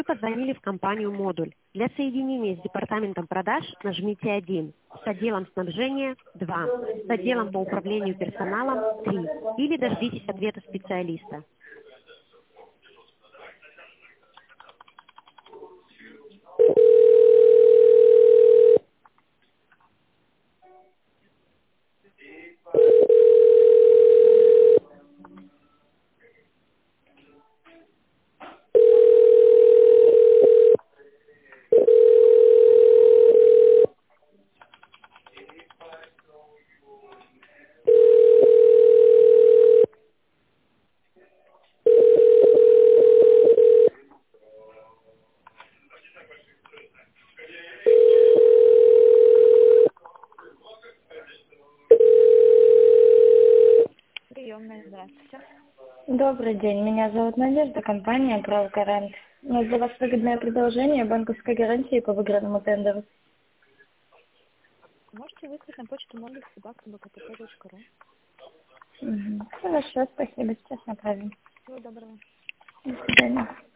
Вы позвонили в компанию «Модуль». Для соединения с департаментом продаж нажмите 1, с отделом снабжения 2, с отделом по управлению персоналом 3 или дождитесь ответа специалиста. Приемная, здравствуйте. Добрый день, меня зовут Надежда, компания «Правгарант». У нас для вас выгодное предложение банковской гарантии по выигранному тендеру. Можете выслать на почту modulь@bkp.ru. Хорошо, спасибо, сейчас направим. Всего доброго. До свидания.